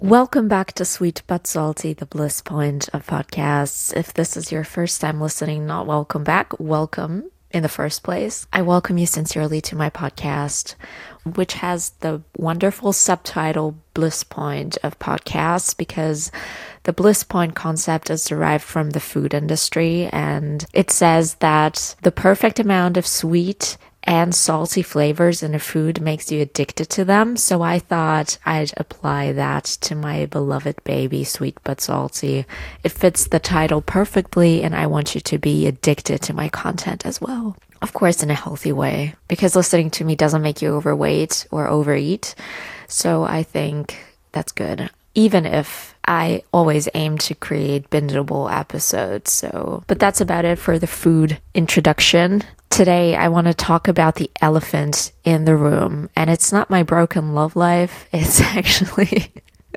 Welcome back to Sweet But Salty, the bliss point of podcasts. If this is your first time listening, not welcome back, welcome in the first place. I welcome you sincerely to my podcast, which has the wonderful subtitle Bliss Point of Podcasts, because the bliss point concept is derived from the food industry, and it says that the perfect amount of sweet and salty flavors in a food makes you addicted to them. So I thought I'd apply that to my beloved baby, Sweet But Salty. It fits the title perfectly, and I want you to be addicted to my content as well. Of course, in a healthy way, because listening to me doesn't make you overweight or overeat. So I think that's good. Even if I always aim to create bingeable episodes. But that's about it for the food introduction. Today, I want to talk about the elephant in the room, and it's not my broken love life. It's actually,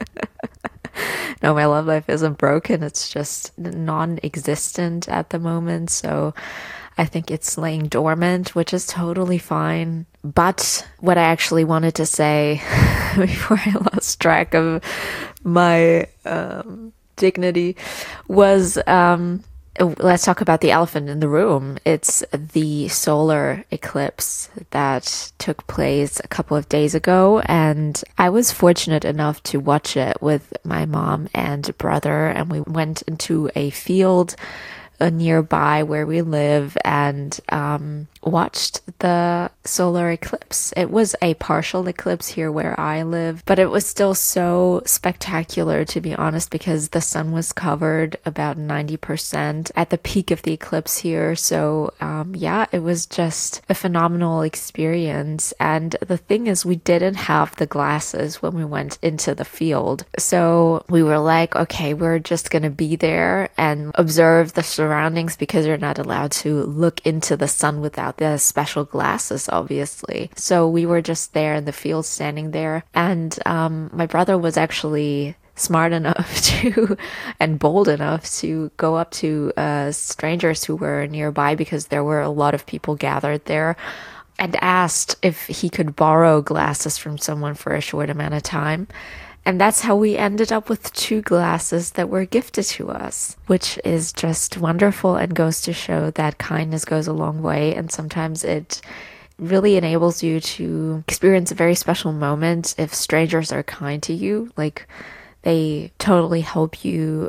no, my love life isn't broken. It's just non-existent at the moment. So I think it's laying dormant, which is totally fine. But what I actually wanted to say before I lost track of my dignity was, let's talk about the elephant in the room. It's the solar eclipse that took place a couple of days ago, and I was fortunate enough to watch it with my mom and brother, and we went into a field nearby where we live and watched the solar eclipse. It was a partial eclipse here where I live, but it was still so spectacular, to be honest, because the sun was covered about 90% at the peak of the eclipse here. So yeah, it was just a phenomenal experience. And the thing is, we didn't have the glasses when we went into the field. So we were like, okay, we're just gonna be there and observe the surroundings, because you're not allowed to look into the sun without the special glasses, obviously. So we were just there in the field, standing there, and my brother was actually smart enough to and bold enough to go up to strangers who were nearby, because there were a lot of people gathered there, and asked if he could borrow glasses from someone for a short amount of time. And that's how we ended up with 2 glasses that were gifted to us, which is just wonderful and goes to show that kindness goes a long way. And sometimes it really enables you to experience a very special moment if strangers are kind to you. Like, they totally help you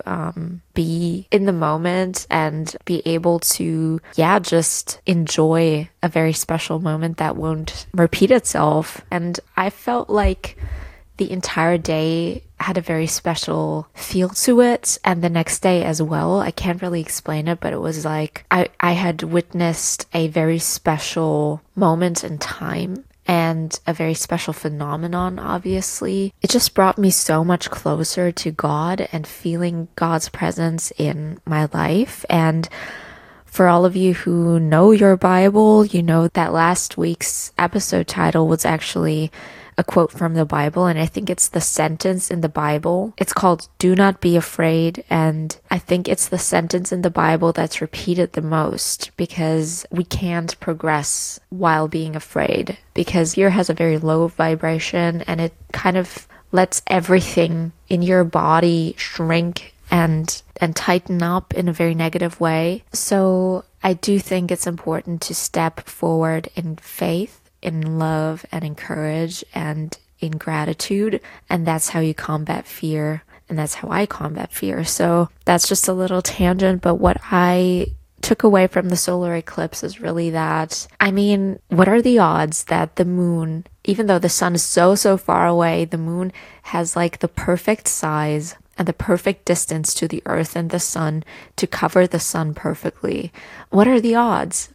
be in the moment and be able to, just enjoy a very special moment that won't repeat itself. And I felt like the entire day had a very special feel to it, and the next day as well. I can't really explain it, but it was like I had witnessed a very special moment in time and a very special phenomenon, obviously. It just brought me so much closer to God and feeling God's presence in my life. And for all of you who know your Bible, you know that last week's episode title was actually a quote from the Bible, and I think it's the sentence in the Bible. It's called "Do not be afraid," and I think it's the sentence in the Bible that's repeated the most, because we can't progress while being afraid, because fear has a very low vibration, and it kind of lets everything in your body shrink and tighten up in a very negative way. So I do think it's important to step forward in faith, in love, and in courage, and in gratitude. And that's how you combat fear. And that's how I combat fear. So that's just a little tangent. But what I took away from the solar eclipse is really that, what are the odds that the moon, even though the sun is so far away, the moon has like the perfect size and the perfect distance to the earth and the sun to cover the sun perfectly? What are the odds,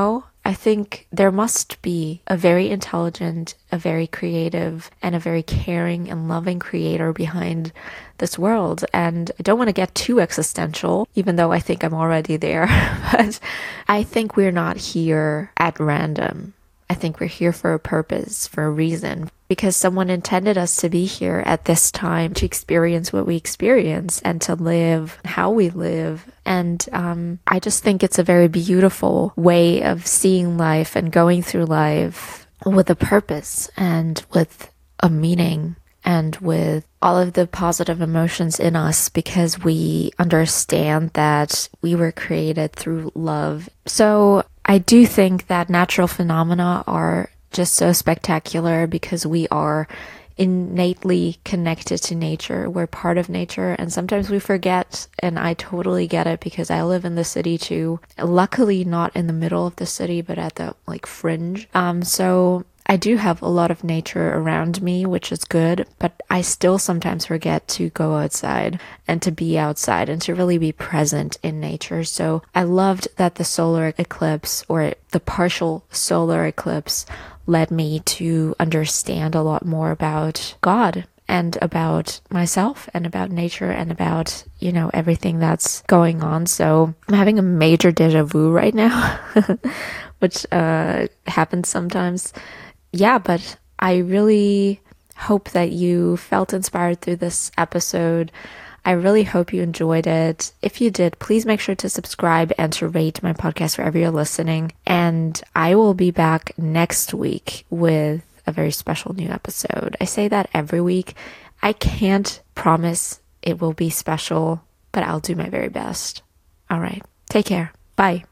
I think there must be a very intelligent, a very creative, and a very caring and loving creator behind this world. And I don't want to get too existential, even though I think I'm already there, but I think we're not here at random. I think we're here for a purpose, for a reason, because someone intended us to be here at this time to experience what we experience and to live how we live. And I just think it's a very beautiful way of seeing life and going through life with a purpose and with a meaning and with all of the positive emotions in us because we understand that we were created through love. So I do think that natural phenomena are just so spectacular because we are innately connected to nature. We're part of nature, and sometimes we forget, and I totally get it because I live in the city too. Luckily not in the middle of the city, but at the like fringe. So I do have a lot of nature around me, which is good, but I still sometimes forget to go outside and to be outside and to really be present in nature. So I loved that the solar eclipse, or the partial solar eclipse, led me to understand a lot more about God and about myself and about nature and about, everything that's going on. So I'm having a major deja vu right now, which happens sometimes. Yeah, but I really hope that you felt inspired through this episode. I really hope you enjoyed it. If you did, please make sure to subscribe and to rate my podcast wherever you're listening. And I will be back next week with a very special new episode. I say that every week. I can't promise it will be special, but I'll do my very best. All right. Take care. Bye.